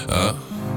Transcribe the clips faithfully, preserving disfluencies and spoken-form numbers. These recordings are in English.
Uh.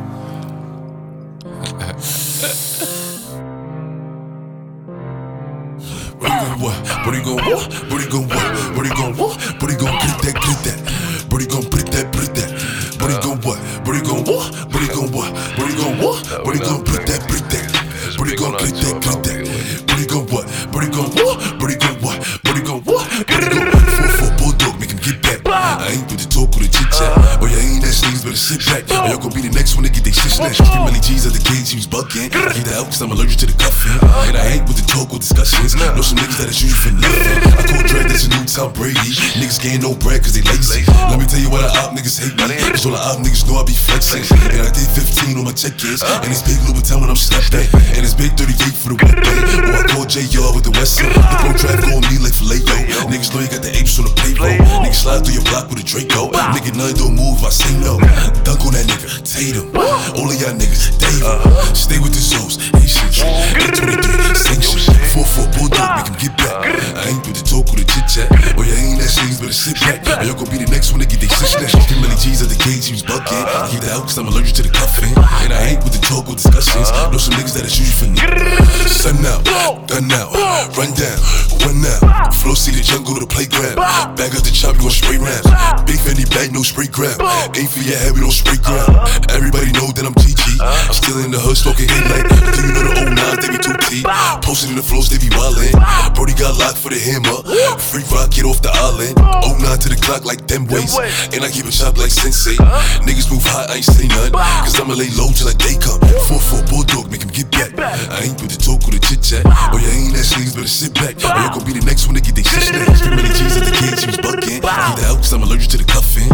What you gon' what? What you gon' what? What you gon' what? What you gon' what? What you gon' put that, put that? What you gon' put that, put that? What you gon' what? What you gon' what? What you gon' what? What you gon' what? What you gon' put that, put that? What you gon' put that, put that? What you gon' what? What you gon' what? What you gon' what? What you gon' what? What you gon' four four bulldog, make him get back. I ain't with the talk or the chit chat. Oh yeah, ain't that sneeze, better sit back. Oh y'all gon' be the next one to get they shit snatched. Three million G's at the cage, he was bugging. I get out cause I'm allergic to the cuffing. And I ain't with the talk or discussions. Know some niggas that is usually for nothing. I call Dre, that's a new Tom Brady. Niggas getting no bread cause they lazy. Let me tell you why the op niggas hate me. Cause all the op niggas know I be flexing. And I did fifteen on my check-ins. And it's big Louboutin when I'm stepping. And it's big thirty-eight for the weekend. Or I call J R with the West End. The pro trap gon' me like filet yo. Niggas know you got the apes on the payroll. Niggas slide through your block with a Draco. Nigga none don't move, I say no. Dunk on that nigga, Tatum. All of y'all niggas, David. Stay with the Zoes, Haitians. eight twenty-three, sanctions. four four bulldog, make him get back. I ain't with the talk or the chit chat. Oh yeah, ain't that sneeze, better sit back. Or y'all gon' be the next one to get they shit snatched. Three million G's at the cage, he was bugging. I keep that out cause I'm allergic to the cuffing. And I ain't with the talk or discussions. Know some niggas that is usually for nothing. Sun out, gun out, run down, run out. Flow see the jungle to the playground. Bag up the chop, you gon' spray rounds. Big Fendi bag, no spray ground. Aim for your head, we don't spray ground. Everybody know that I'm G G. I'm still in the hood, smoking hit like. Do you know the oh nine, they be two T. Posted in the flows, they be wildin'. Brody got locked for the hammer. Free rock, get off the island. oh nine to the clock like them ways. And I keep it chopped like Sensei. Niggas move hot, I ain't say none. Cause I'ma lay low till like day come. four four bulldog, make him get back. I ain't with the talk or the chit chat. Oh yeah, ain't that sneeze, better sit back. Or y'all gon' be the next one to get they shit snatched. Three million G's at the cage, he was bugging. I keep that out cause I'm allergic to the cuffing.